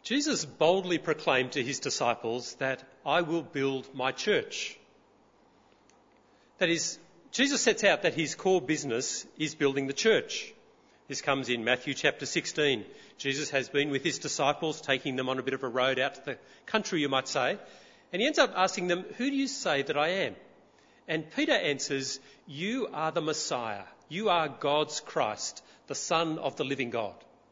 Jesus boldly proclaimed to his disciples that I will build my church. That is, Jesus sets out that his core business is building the church. This comes in Matthew chapter 16. Jesus has been with his disciples, taking them on a bit of a road out to the country, you might say. And he ends up asking them, who do you say that I am? And Peter answers, you are the Messiah. You are God's Christ, the Son of the living God.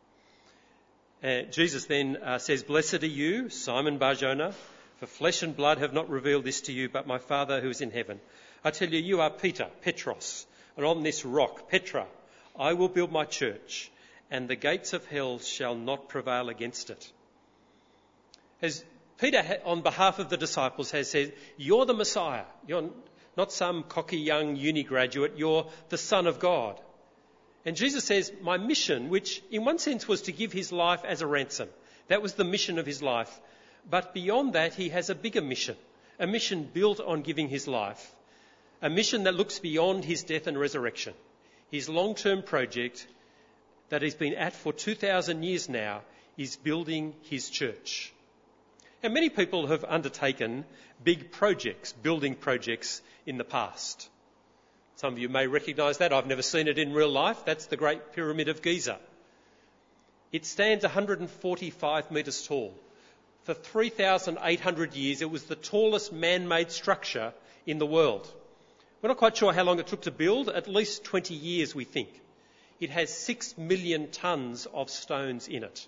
Jesus then says, blessed are you, Simon Bar-Jonah, for flesh and blood have not revealed this to you, but my Father who is in heaven. I tell you, you are Peter, Petros, and on this rock, Petra, I will build my church, and the gates of hell shall not prevail against it. As Peter, on behalf of the disciples, has said, you're the Messiah. You're not some cocky young uni graduate. You're the Son of God. And Jesus says, my mission, which in one sense was to give his life as a ransom, that was the mission of his life. But beyond that, he has a bigger mission, a mission built on giving his life, a mission that looks beyond his death and resurrection. His long-term project that he's been at for 2,000 years now is building his church. And many people have undertaken big projects, building projects in the past. Some of you may recognise that. I've never seen it in real life. That's the Great Pyramid of Giza. It stands 145 metres tall. For 3,800 years, it was the tallest man-made structure in the world. We're not quite sure how long it took to build, at least 20 years, we think. It has 6 million tonnes of stones in it.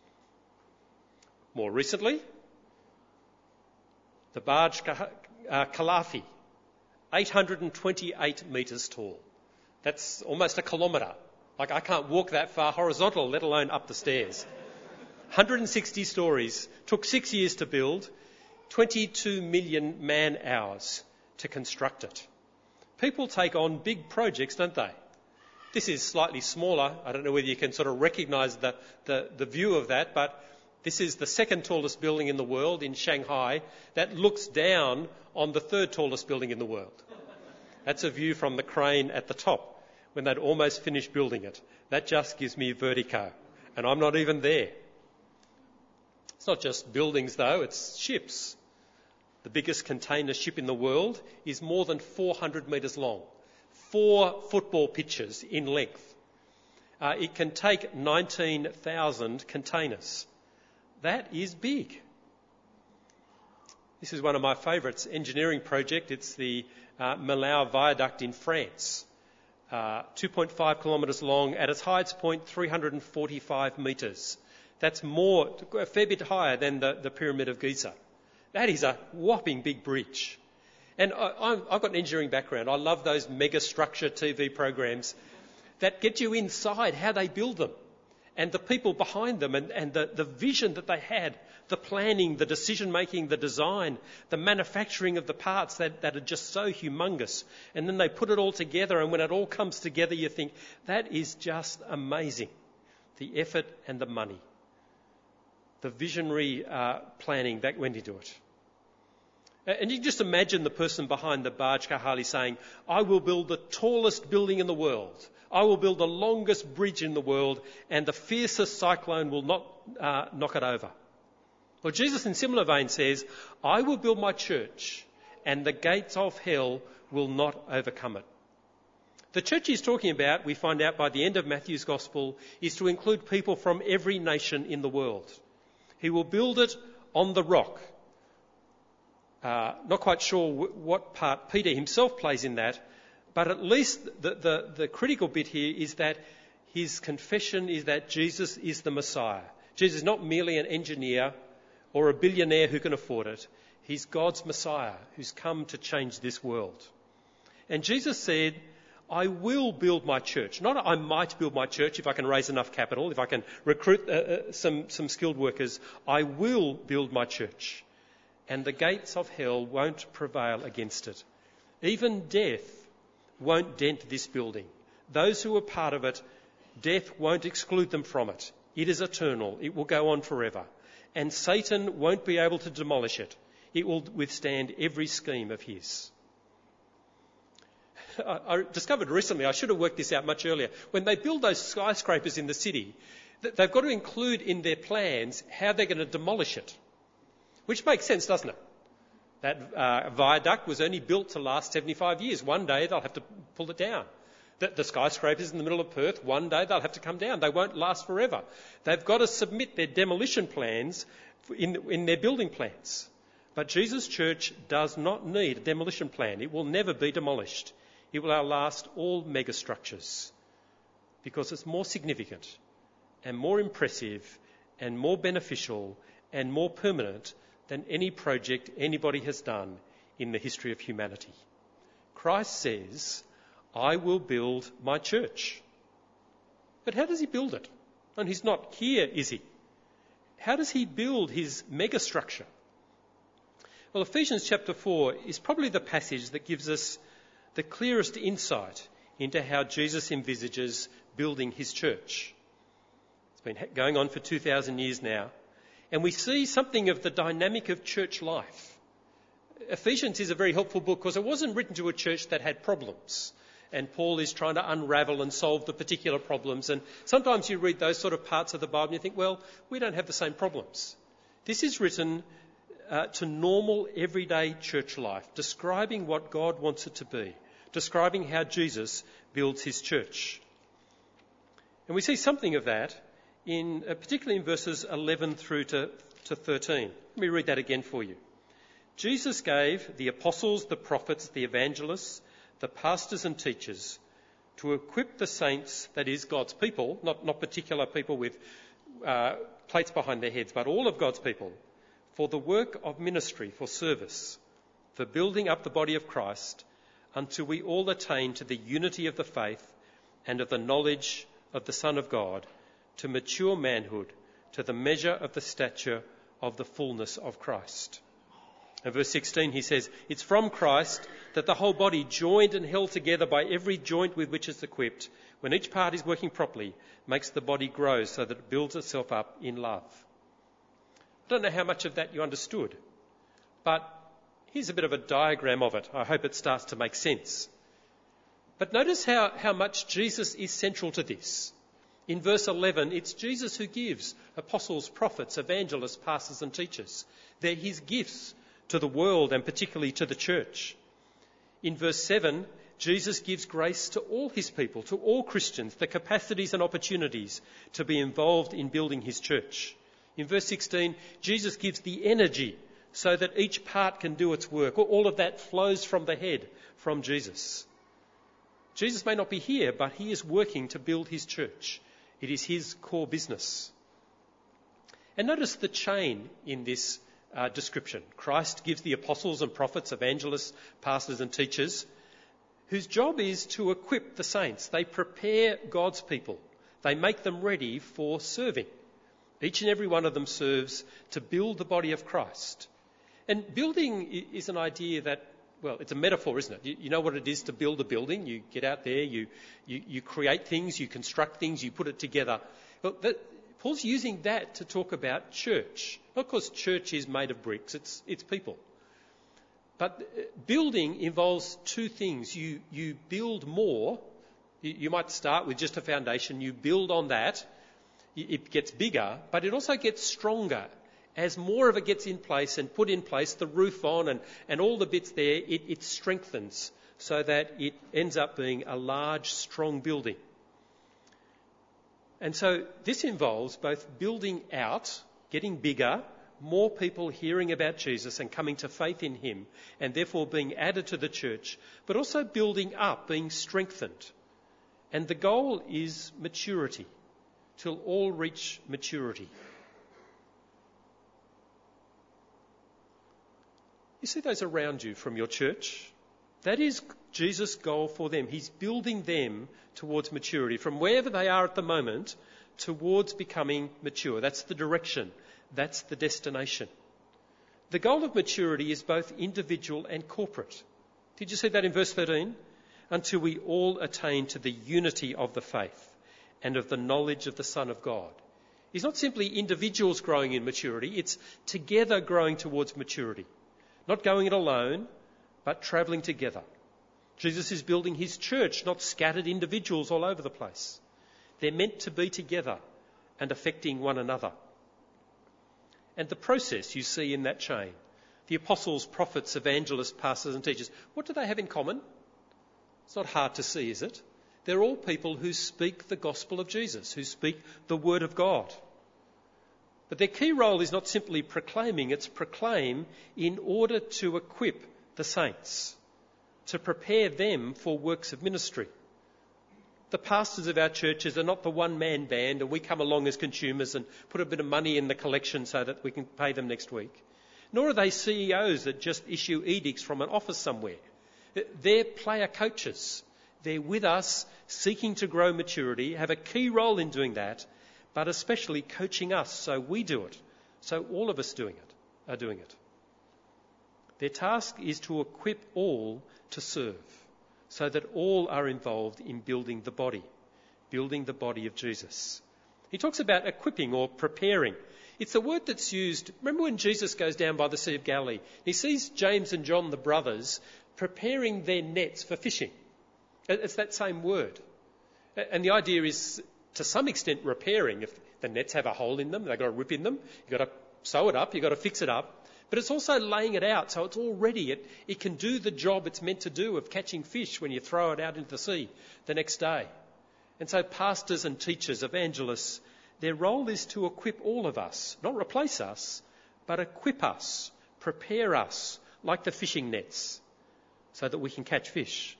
More recently, the Burj Khalifa, 828 metres tall. That's almost a kilometre. Like, I can't walk that far horizontal, let alone up the stairs. 160 stories, took 6 years to build, 22 million man-hours to construct it. People take on big projects, don't they? This is slightly smaller. I don't know whether you can sort of recognise the view of that, but this is the second tallest building in the world in Shanghai that looks down on the third tallest building in the world. That's a view from the crane at the top when they'd almost finished building it. That just gives me vertigo, and I'm not even there. It's not just buildings though, it's ships. The biggest container ship in the world is more than 400 metres long, 4 football pitches in length. It can take 19,000 containers. That is big. This is one of my favourites, engineering project. It's the Millau Viaduct in France, 2.5 kilometres long. At its highest point, 345 metres. That's a fair bit higher than the Pyramid of Giza. That is a whopping big bridge. And I've got an engineering background. I love those mega structure TV programs that get you inside how they build them and the people behind them and the vision that they had, the planning, the decision-making, the design, the manufacturing of the parts that are just so humongous. And then they put it all together, and when it all comes together, you think, that is just amazing. The effort and the money. The visionary planning that went into it. And you can just imagine the person behind the Burj Khalifa saying, I will build the tallest building in the world. I will build the longest bridge in the world, and the fiercest cyclone will not knock it over. Well, Jesus in similar vein says, I will build my church, and the gates of hell will not overcome it. The church he's talking about, we find out by the end of Matthew's Gospel, is to include people from every nation in the world. He will build it on the rock. Not quite sure what part Peter himself plays in that, but at least the critical bit here is that his confession is that Jesus is the Messiah. Jesus is not merely an engineer or a billionaire who can afford it. He's God's Messiah who's come to change this world. And Jesus said, I will build my church. Not I might build my church if I can raise enough capital, if I can recruit some skilled workers. I will build my church. And the gates of hell won't prevail against it. Even death won't dent this building. Those who are part of it, death won't exclude them from it. It is eternal. It will go on forever. And Satan won't be able to demolish it. It will withstand every scheme of his. I discovered recently, I should have worked this out much earlier, when they build those skyscrapers in the city, They've got to include in their plans how they're going to demolish it, which makes sense, doesn't it? That viaduct was only built to last 75 years. One day they'll have to pull it down. The skyscrapers in the middle of Perth, one day they'll have to come down. They won't last forever. They've got to submit their demolition plans in their building plans. But Jesus' church does not need a demolition plan. It will never be demolished. It will outlast all megastructures because it's more significant and more impressive and more beneficial and more permanent than any project anybody has done in the history of humanity. Christ says, I will build my church. But how does he build it? And he's not here, is he? How does he build his megastructure? Well, Ephesians chapter 4 is probably the passage that gives us the clearest insight into how Jesus envisages building his church. It's been going on for 2,000 years now, and we see something of the dynamic of church life. Ephesians is a very helpful book because it wasn't written to a church that had problems, and Paul is trying to unravel and solve the particular problems. And sometimes you read those sort of parts of the Bible and you think, well, we don't have the same problems. This is written to normal, everyday church life, describing what God wants it to be, describing how Jesus builds his church. And we see something of that particularly in verses 11 through to 13. Let me read that again for you. Jesus gave the apostles, the prophets, the evangelists, the pastors and teachers to equip the saints, that is God's people, not particular people with plates behind their heads, but all of God's people, for the work of ministry, for service, for building up the body of Christ, until we all attain to the unity of the faith and of the knowledge of the Son of God, to mature manhood, to the measure of the stature of the fullness of Christ. In verse 16 he says, it's from Christ that the whole body, joined and held together by every joint with which it's equipped, when each part is working properly, makes the body grow so that it builds itself up in love. I don't know how much of that you understood, but here's a bit of a diagram of it. I hope it starts to make sense. But notice how much Jesus is central to this. In verse 11, it's Jesus who gives apostles, prophets, evangelists, pastors and teachers. They're his gifts to the world and particularly to the church. In verse 7, Jesus gives grace to all his people, to all Christians, the capacities and opportunities to be involved in building his church. In verse 16, Jesus gives the energy so that each part can do its work. All of that flows from the head, from Jesus. Jesus may not be here, but he is working to build his church. It is his core business. And notice the chain in this description. Christ gives the apostles and prophets, evangelists, pastors and teachers, whose job is to equip the saints. They prepare God's people. They make them ready for serving. Each and every one of them serves to build the body of Christ. And building is an idea that, well, it's a metaphor, isn't it? You know what it is to build a building. You get out there, you create things, you construct things, you put it together. Well, Paul's using that to talk about church. Not because church is made of bricks, it's people. But building involves two things. You build more. You might start with just a foundation. You build on that. It gets bigger, but it also gets stronger. As more of it gets in place and put in place, the roof on and all the bits there, it strengthens so that it ends up being a large, strong building. And so this involves both building out, getting bigger, more people hearing about Jesus and coming to faith in him and therefore being added to the church, but also building up, being strengthened. And the goal is maturity, till all reach maturity. You see those around you from your church? That is Jesus' goal for them. He's building them towards maturity, from wherever they are at the moment towards becoming mature. That's the direction. That's the destination. The goal of maturity is both individual and corporate. Did you see that in verse 13? Until we all attain to the unity of the faith and of the knowledge of the Son of God. It's not simply individuals growing in maturity, it's together growing towards maturity. Not going it alone, but travelling together. Jesus is building his church, not scattered individuals all over the place. They're meant to be together and affecting one another. And the process you see in that chain, the apostles, prophets, evangelists, pastors and teachers, what do they have in common? It's not hard to see, is it? They're all people who speak the gospel of Jesus, who speak the word of God. But their key role is not simply proclaiming, it's proclaim in order to equip the saints, to prepare them for works of ministry. The pastors of our churches are not the one-man band and we come along as consumers and put a bit of money in the collection so that we can pay them next week. Nor are they CEOs that just issue edicts from an office somewhere. They're player coaches. They're with us, seeking to grow maturity, have a key role in doing that, but especially coaching us so we do it, so all of us are doing it. Their task is to equip all to serve, so that all are involved in building the body of Jesus. He talks about equipping or preparing. It's the word that's used. Remember when Jesus goes down by the Sea of Galilee? He sees James and John, the brothers, preparing their nets for fishing. It's that same word. And the idea is, to some extent, repairing. If the nets have a hole in them, they've got a rip in them, you've got to sew it up, you've got to fix it up. But it's also laying it out so it's all ready. It can do the job it's meant to do of catching fish when you throw it out into the sea the next day. And so pastors and teachers, evangelists, their role is to equip all of us, not replace us, but equip us, prepare us, like the fishing nets, so that we can catch fish.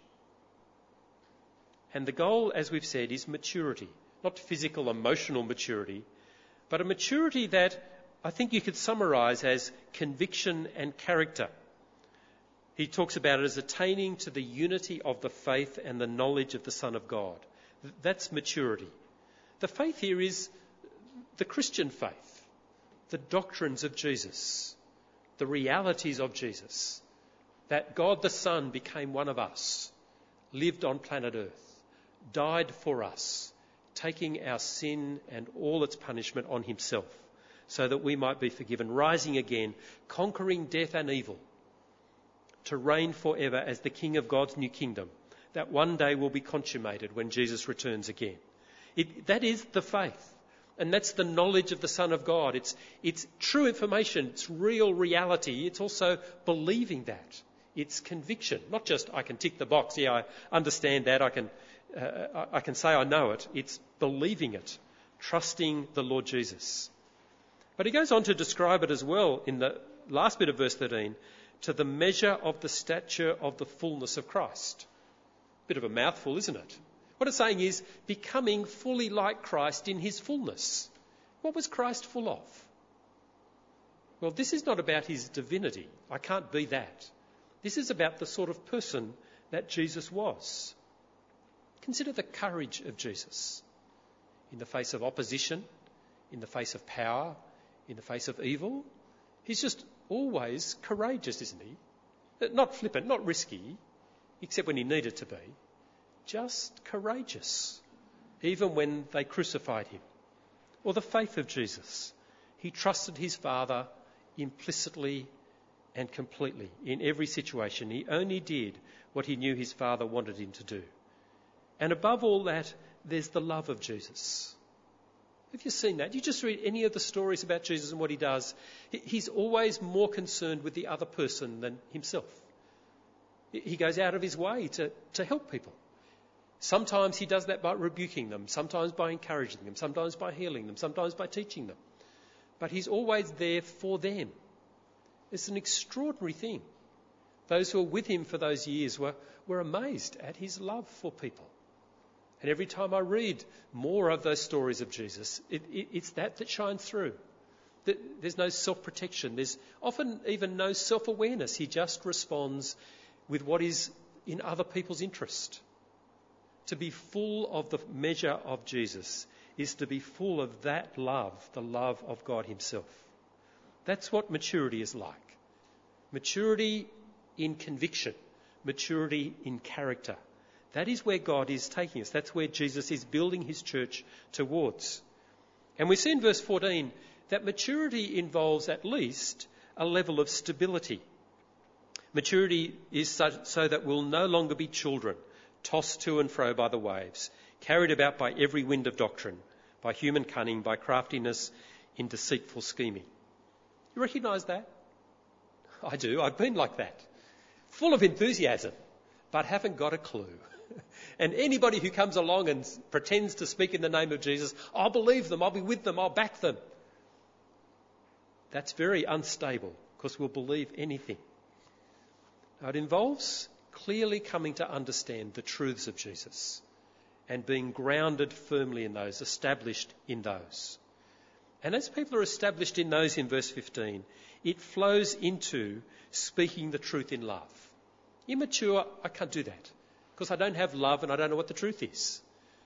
And the goal, as we've said, is maturity, not physical, emotional maturity, but a maturity that I think you could summarise as conviction and character. He talks about it as attaining to the unity of the faith and the knowledge of the Son of God. That's maturity. The faith here is the Christian faith, the doctrines of Jesus, the realities of Jesus, that God the Son became one of us, lived on planet Earth, died for us, taking our sin and all its punishment on himself, so that we might be forgiven, rising again, conquering death and evil, to reign forever as the King of God's new kingdom, that one day will be consummated when Jesus returns again. That is the faith, and that's the knowledge of the Son of God. It's true information, it's real reality, it's also believing that. It's conviction, not just I can tick the box, yeah, I understand that, I can say I know it. It's believing it, trusting the Lord Jesus. But he goes on to describe it as well in the last bit of verse 13, to the measure of the stature of the fullness of Christ. Bit of a mouthful, isn't it? What it's saying is becoming fully like Christ in his fullness. What was Christ full of? Well, this is not about his divinity. I can't be that. This is about the sort of person that Jesus was. Consider the courage of Jesus in the face of opposition, in the face of power, in the face of evil. He's just always courageous, isn't he? Not flippant, not risky, except when he needed to be. Just courageous, even when they crucified him. Or the faith of Jesus. He trusted his Father implicitly and completely in every situation. He only did what he knew his Father wanted him to do. And above all that, there's the love of Jesus. Have you seen that? You just read any of the stories about Jesus and what he does. He's always more concerned with the other person than himself. He goes out of his way to help people. Sometimes he does that by rebuking them, sometimes by encouraging them, sometimes by healing them, sometimes by teaching them. But he's always there for them. It's an extraordinary thing. Those who were with him for those years were amazed at his love for people. And every time I read more of those stories of Jesus, it's that shines through. There's no self-protection. There's often even no self-awareness. He just responds with what is in other people's interest. To be full of the measure of Jesus is to be full of that love, the love of God himself. That's what maturity is like. Maturity in conviction, maturity in character. That is where God is taking us. That's where Jesus is building his church towards. And we see in verse 14 that maturity involves at least a level of stability. Maturity is so that we'll no longer be children, tossed to and fro by the waves, carried about by every wind of doctrine, by human cunning, by craftiness in deceitful scheming. You recognise that? I do. I've been like that. Full of enthusiasm, but haven't got a clue. And anybody who comes along and pretends to speak in the name of Jesus, I'll believe them, I'll be with them, I'll back them. That's very unstable, because we'll believe anything. Now, it involves clearly coming to understand the truths of Jesus and being grounded firmly in those, established in those. And as people are established in those in verse 15, it flows into speaking the truth in love. Immature, I can't do that because I don't have love and I don't know what the truth is.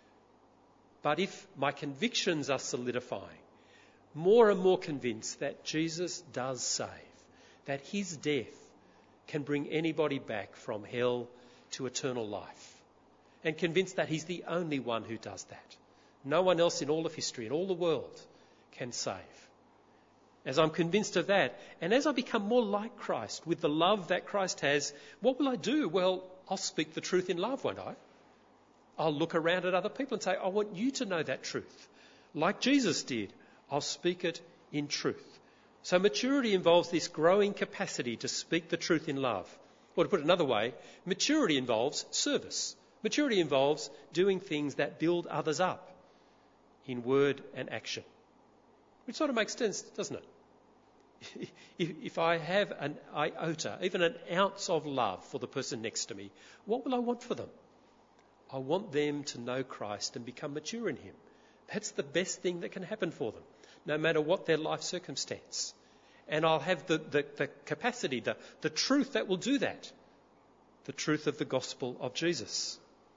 But if my convictions are solidifying, more and more convinced that Jesus does save, that his death can bring anybody back from hell to eternal life, and convinced that he's the only one who does that. No one else in all of history, in all the world, can save. As I'm convinced of that, and as I become more like Christ with the love that Christ has, what will I do? Well, I'll speak the truth in love, won't I? I'll look around at other people and say, I want you to know that truth. Like Jesus did, I'll speak it in truth. So maturity involves this growing capacity to speak the truth in love. Or to put it another way, maturity involves service. Maturity involves doing things that build others up in word and action. Which sort of makes sense, doesn't it? If I have an iota, even an ounce of love for the person next to me, what will I want for them? I want them to know Christ and become mature in him. That's the best thing that can happen for them, no matter what their life circumstance. And I'll have the capacity, the truth that will do that. The truth of the gospel of Jesus.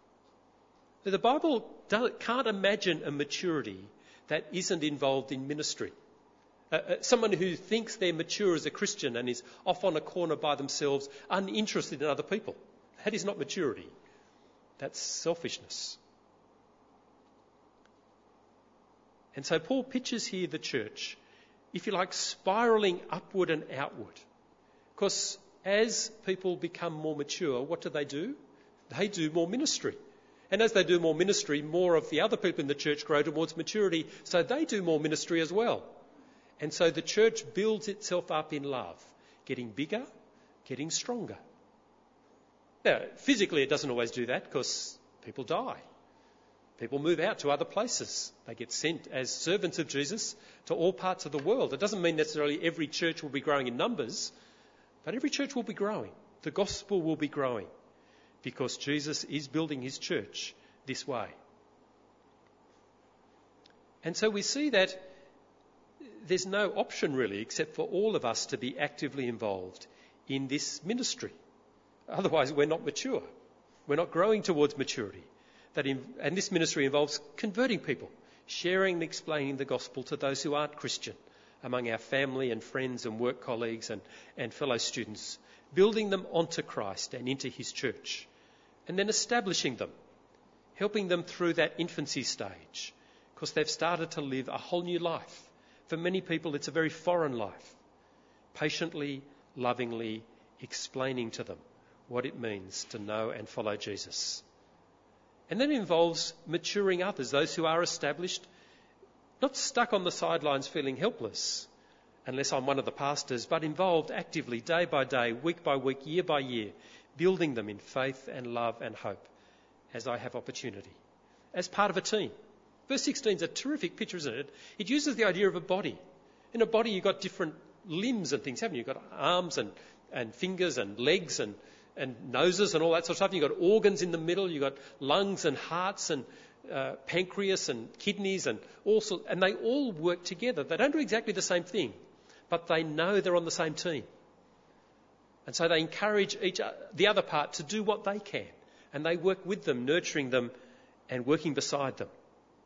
The Bible can't imagine a maturity that isn't involved in ministry. Someone who thinks they're mature as a Christian and is off on a corner by themselves, uninterested in other people. That is not maturity. That's selfishness. And so Paul pictures here the church, if you like, spiralling upward and outward. Because as people become more mature, what do? They do more ministry. And as they do more ministry, more of the other people in the church grow towards maturity, so they do more ministry as well. And so the church builds itself up in love, getting bigger, getting stronger. Now, physically it doesn't always do that because people die. People move out to other places. They get sent as servants of Jesus to all parts of the world. It doesn't mean necessarily every church will be growing in numbers, but every church will be growing. The gospel will be growing because Jesus is building his church this way. And so we see that there's no option really except for all of us to be actively involved in this ministry. Otherwise we're not mature. We're not growing towards maturity. And this ministry involves converting people, sharing and explaining the gospel to those who aren't Christian, among our family and friends and work colleagues and fellow students, building them onto Christ and into his church, and then establishing them, helping them through that infancy stage, because they've started to live a whole new life. For many people, it's a very foreign life. Patiently, lovingly explaining to them what it means to know and follow Jesus. And then it involves maturing others, those who are established, not stuck on the sidelines feeling helpless, unless I'm one of the pastors, but involved actively day by day, week by week, year by year, building them in faith and love and hope as I have opportunity, as part of a team. Verse 16 is a terrific picture, isn't it? It uses the idea of a body. In a body you've got different limbs and things, haven't you? You've got arms and fingers and legs and noses and all that sort of stuff. You've got organs in the middle, you've got lungs and hearts and pancreas and kidneys and and they all work together. They don't do exactly the same thing, but they know they're on the same team. And so they encourage the other part to do what they can, and they work with them, nurturing them and working beside them.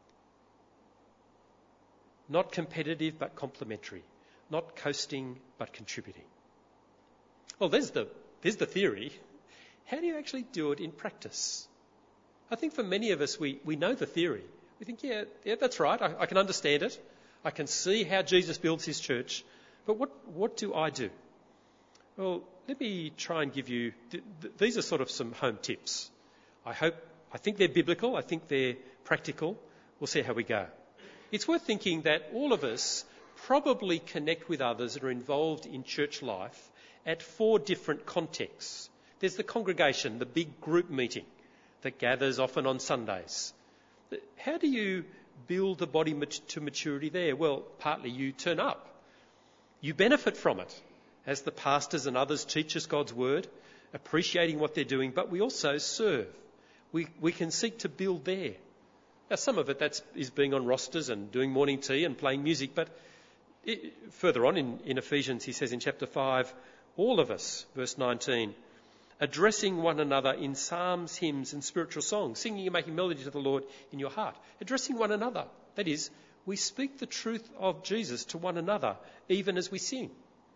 Not competitive but complementary, not coasting but contributing. Well, there's the theory. How do you actually do it in practice? I think for many of us, we know the theory. We think, yeah, that's right. I can understand it. I can see how Jesus builds his church. But what do I do? Well, let me try and give you... These are sort of some home tips. I think they're biblical. I think they're practical. We'll see how we go. It's worth thinking that all of us probably connect with others that are involved in church life at 4 different contexts. There's the congregation, the big group meeting that gathers often on Sundays. How do you build the body to maturity there? Well, partly you turn up. You benefit from it as the pastors and others teach us God's word, appreciating what they're doing, but we also serve. We can seek to build there. Now, some of it is being on rosters and doing morning tea and playing music, but further on in Ephesians, he says in chapter 5, all of us, verse 19, addressing one another in psalms, hymns and spiritual songs, singing and making melody to the Lord in your heart. Addressing one another. That is, we speak the truth of Jesus to one another, even as we sing.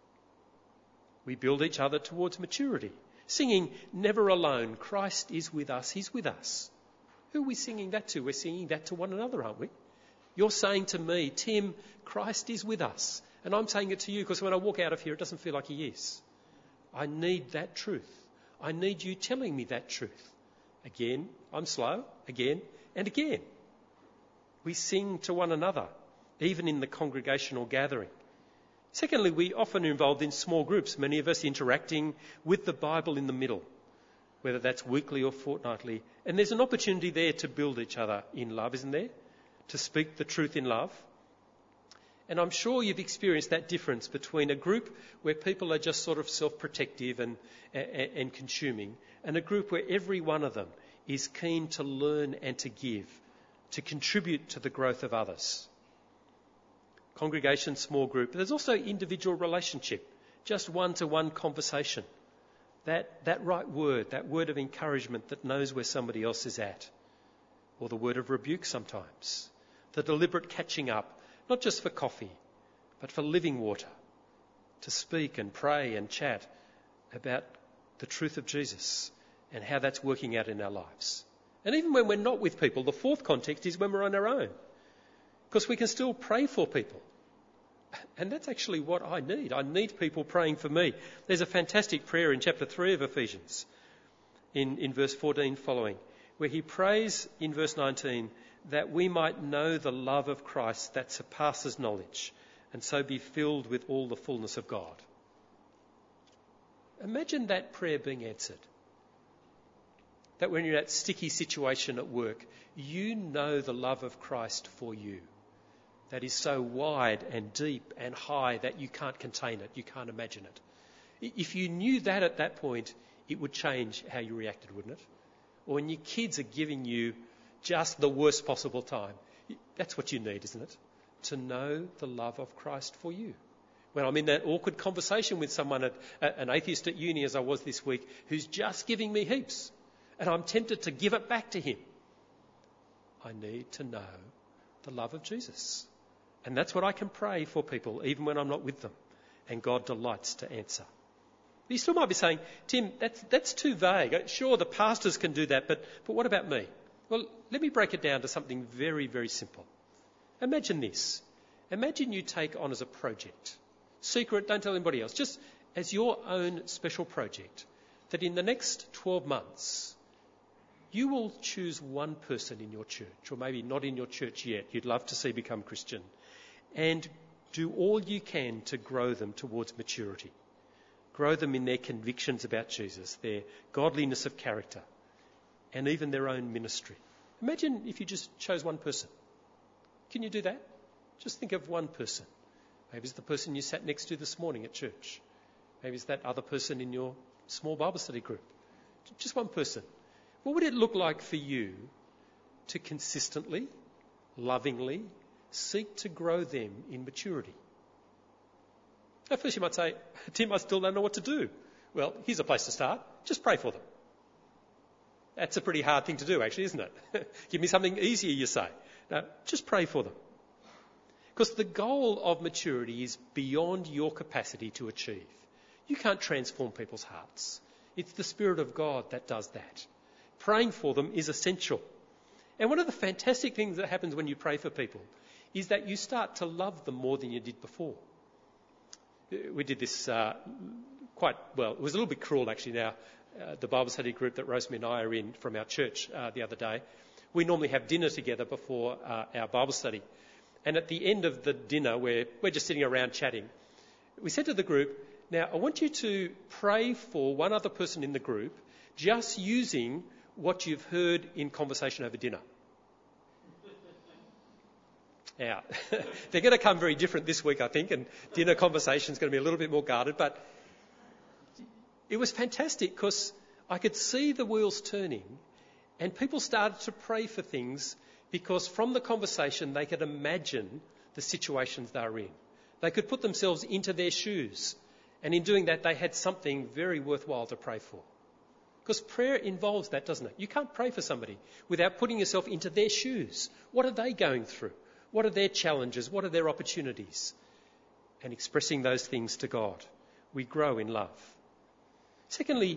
We build each other towards maturity. Singing, never alone, Christ is with us, he's with us. Who are we singing that to? We're singing that to one another, aren't we? You're saying to me, Tim, Christ is with us. And I'm saying it to you because when I walk out of here, it doesn't feel like he is. I need that truth. I need you telling me that truth. Again, I'm slow, again and again. We sing to one another, even in the congregational gathering. Secondly, we often are involved in small groups, many of us interacting with the Bible in the middle, whether that's weekly or fortnightly. And there's an opportunity there to build each other in love, isn't there? To speak the truth in love. And I'm sure you've experienced that difference between a group where people are just sort of self-protective and consuming, and a group where every one of them is keen to learn and to give, to contribute to the growth of others. Congregation, small group. But there's also individual relationship, just one-to-one conversation. That right word, that word of encouragement that knows where somebody else is at. Or the word of rebuke sometimes. The deliberate catching up, not just for coffee, but for living water. To speak and pray and chat about the truth of Jesus and how that's working out in our lives. And even when we're not with people, the 4th context is when we're on our own. Because we can still pray for people. And that's actually what I need. I need people praying for me. There's a fantastic prayer in chapter 3 of Ephesians, in verse 14 following, where he prays in verse 19 that we might know the love of Christ that surpasses knowledge and so be filled with all the fullness of God. Imagine that prayer being answered. That when you're in that sticky situation at work, you know the love of Christ for you. That is so wide and deep and high that you can't contain it, you can't imagine it. If you knew that at that point, it would change how you reacted, wouldn't it? Or when your kids are giving you just the worst possible time, that's what you need, isn't it? To know the love of Christ for you. When I'm in that awkward conversation with someone, an atheist at uni as I was this week, who's just giving me heaps, and I'm tempted to give it back to him, I need to know the love of Jesus. And that's what I can pray for people, even when I'm not with them. And God delights to answer. But you still might be saying, Tim, that's too vague. Sure, the pastors can do that, but what about me? Well, let me break it down to something very, very simple. Imagine this. Imagine you take on as a project, secret, don't tell anybody else, just as your own special project, that in the next 12 months, you will choose one person in your church, or maybe not in your church yet, you'd love to see become Christian, and do all you can to grow them towards maturity. Grow them in their convictions about Jesus, their godliness of character, and even their own ministry. Imagine if you just chose one person. Can you do that? Just think of one person. Maybe it's the person you sat next to this morning at church. Maybe it's that other person in your small Bible study group. Just one person. What would it look like for you to consistently, lovingly, seek to grow them in maturity? At first you might say, Tim, I still don't know what to do. Well, here's a place to start. Just pray for them. That's a pretty hard thing to do, actually, isn't it? Give me something easier, you say. No, just pray for them. Because the goal of maturity is beyond your capacity to achieve. You can't transform people's hearts. It's the Spirit of God that does that. Praying for them is essential. And one of the fantastic things that happens when you pray for people is that you start to love them more than you did before. We did this quite well. It was a little bit cruel, actually, now. The Bible study group that Rosemary and I are in from our church the other day, we normally have dinner together before our Bible study. And at the end of the dinner, where we're just sitting around chatting, we said to the group, now I want you to pray for one other person in the group just using what you've heard in conversation over dinner. Now, they're going to come very different this week, I think, and dinner conversation is going to be a little bit more guarded. But it was fantastic because I could see the wheels turning and people started to pray for things because from the conversation they could imagine the situations they were in. They could put themselves into their shoes, and in doing that they had something very worthwhile to pray for. Because prayer involves that, doesn't it? You can't pray for somebody without putting yourself into their shoes. What are they going through? What are their challenges? What are their opportunities? And expressing those things to God, we grow in love. Secondly,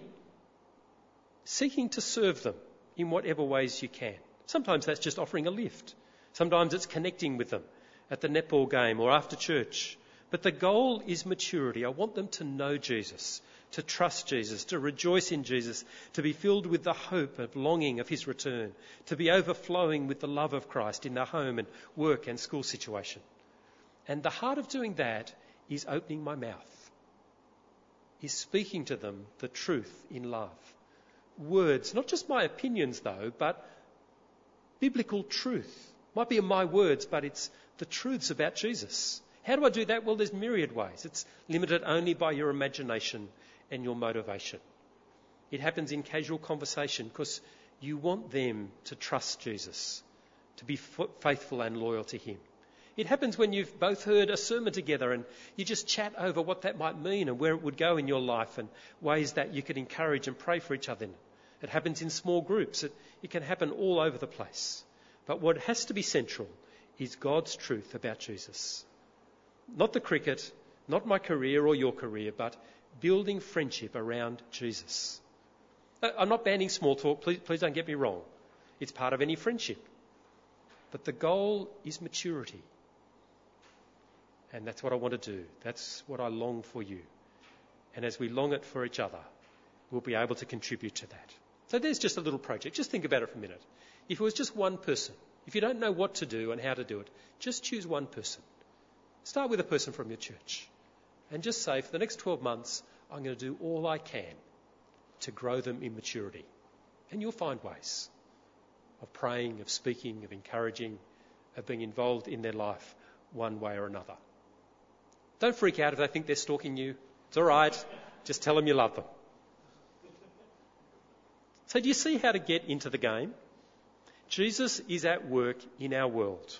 seeking to serve them in whatever ways you can. Sometimes that's just offering a lift. Sometimes it's connecting with them at the netball game or after church. But the goal is maturity. I want them to know Jesus, to trust Jesus, to rejoice in Jesus, to be filled with the hope of longing of his return, to be overflowing with the love of Christ in their home and work and school situation. And the heart of doing that is opening my mouth, is speaking to them the truth in love. Words, not just my opinions though, but biblical truth. Might be in my words, but it's the truths about Jesus. How do I do that? Well, there's myriad ways. It's limited only by your imagination and your motivation. It happens in casual conversation because you want them to trust Jesus, to be faithful and loyal to him. It happens when you've both heard a sermon together and you just chat over what that might mean and where it would go in your life and ways that you could encourage and pray for each other. It happens in small groups. It can happen all over the place. But what has to be central is God's truth about Jesus. Not the cricket, not my career or your career, but building friendship around Jesus. I'm not banning small talk, please don't get me wrong. It's part of any friendship. But the goal is maturity. And that's what I want to do. That's what I long for you. And as we long it for each other, we'll be able to contribute to that. So there's just a little project. Just think about it for a minute. If it was just one person, if you don't know what to do and how to do it, just choose one person. Start with a person from your church and just say, for the next 12 months, I'm going to do all I can to grow them in maturity. And you'll find ways of praying, of speaking, of encouraging, of being involved in their life one way or another. Don't freak out if they think they're stalking you. It's all right. Just tell them you love them. So do you see how to get into the game? Jesus is at work in our world.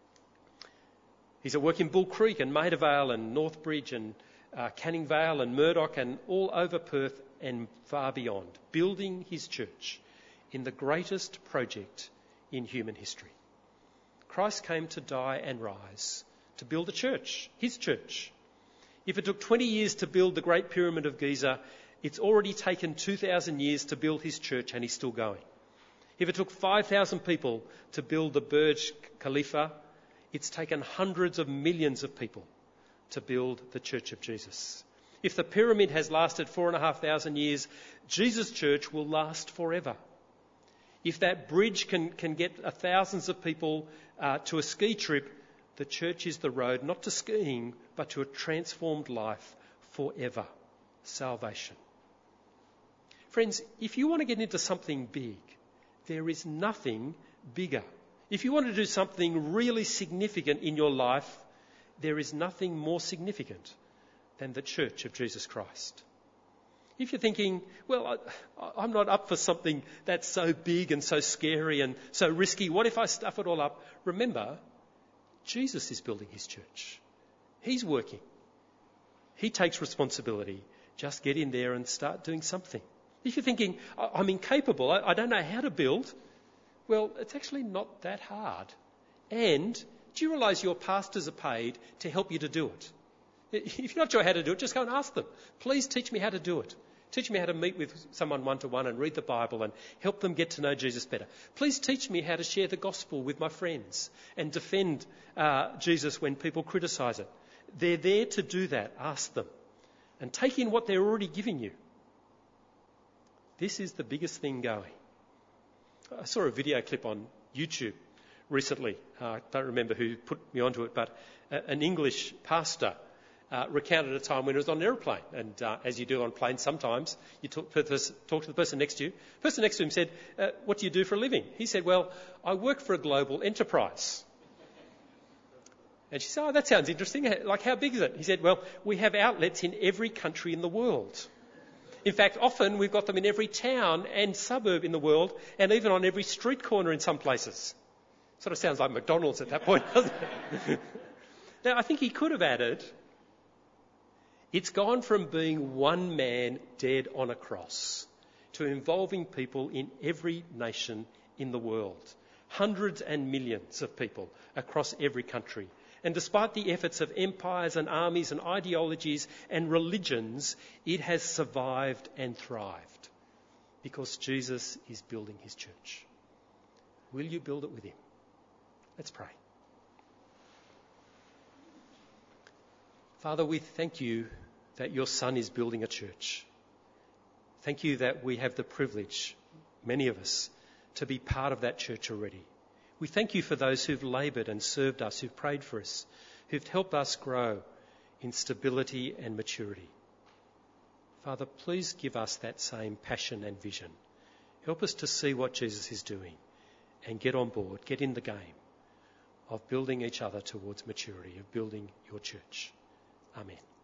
He's at work in Bull Creek and Maida Vale and Northbridge and Canning Vale and Murdoch and all over Perth and far beyond, building his church in the greatest project in human history. Christ came to die and rise to build a church, his church. If it took 20 years to build the Great Pyramid of Giza, it's already taken 2,000 years to build his church and he's still going. If it took 5,000 people to build the Burj Khalifa, it's taken hundreds of millions of people to build the Church of Jesus. If the pyramid has lasted 4,500 years, Jesus' church will last forever. If that bridge can get thousands of people to a ski trip, the church is the road not to skiing, but to a transformed life forever. Salvation. Friends, if you want to get into something big, there is nothing bigger. If you want to do something really significant in your life, there is nothing more significant than the Church of Jesus Christ. If you're thinking, well, I'm not up for something that's so big and so scary and so risky, what if I stuff it all up? Remember, Jesus is building his church. He's working. He takes responsibility. Just get in there and start doing something. If you're thinking, I'm incapable, I don't know how to build, well, it's actually not that hard. And do you realise your pastors are paid to help you to do it? If you're not sure how to do it, just go and ask them. Please teach me how to do it. Teach me how to meet with someone one-to-one and read the Bible and help them get to know Jesus better. Please teach me how to share the gospel with my friends and defend Jesus when people criticise it. They're there to do that. Ask them. And take in what they're already giving you. This is the biggest thing going. I saw a video clip on YouTube recently. I don't remember who put me onto it, but an English pastor recounted a time when he was on an aeroplane. And as you do on planes sometimes, you talk to the person next to you. The person next to him said, what do you do for a living? He said, well, I work for a global enterprise. And she said, oh, that sounds interesting. Like, how big is it? He said, well, we have outlets in every country in the world. In fact, often we've got them in every town and suburb in the world, and even on every street corner in some places. Sort of sounds like McDonald's at that point, doesn't it? Now, I think he could have added, it's gone from being one man dead on a cross to involving people in every nation in the world. Hundreds and millions of people across every country. And despite the efforts of empires and armies and ideologies and religions, it has survived and thrived because Jesus is building his church. Will you build it with him? Let's pray. Father, we thank you that your Son is building a church. Thank you that we have the privilege, many of us, to be part of that church already. We thank you for those who've laboured and served us, who've prayed for us, who've helped us grow in stability and maturity. Father, please give us that same passion and vision. Help us to see what Jesus is doing and get on board, get in the game of building each other towards maturity, of building your church. Amen.